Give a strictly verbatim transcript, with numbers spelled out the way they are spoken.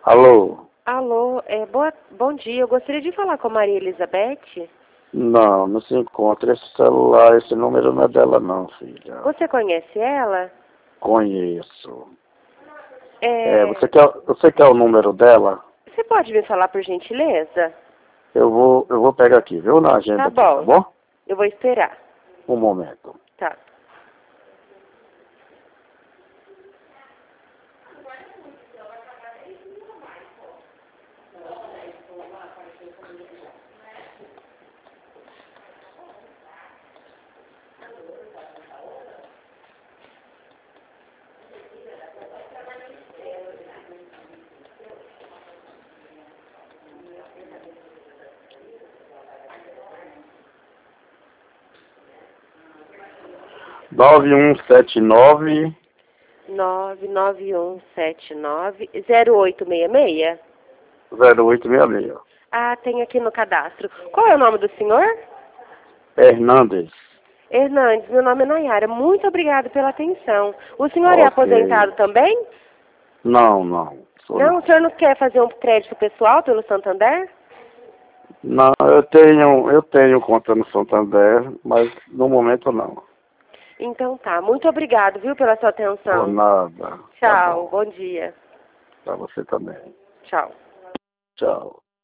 Alô? Alô, é, boa, bom dia. Eu gostaria de falar com a Maria Elizabeth. Não, não se encontra. Esse celular, esse número não é dela não, filha. Você conhece ela? Conheço. É, É, você quer, você quer o número dela? Você pode me falar por gentileza? Eu vou, eu vou pegar aqui, viu? Na agenda Tá aqui, tá bom. bom? Eu vou esperar. Um momento. Tá. nove um sete nove nove nove um sete nove zero oito seis seis? zero oito seis seis. Ah, tem aqui no cadastro. Qual é o nome do senhor? Hernandes. Hernandes, meu nome é Nayara. Muito obrigada pela atenção. O senhor é Ok. aposentado também? Não, não. Sou Não, não. o senhor não quer fazer um crédito pessoal pelo Santander? Não, eu tenho, eu tenho conta no Santander, mas no momento não. Então tá. Muito obrigado, viu, pela sua Por atenção. nada. Tá Tchau. bom. Bom dia. Pra você também. Tchau. Tchau.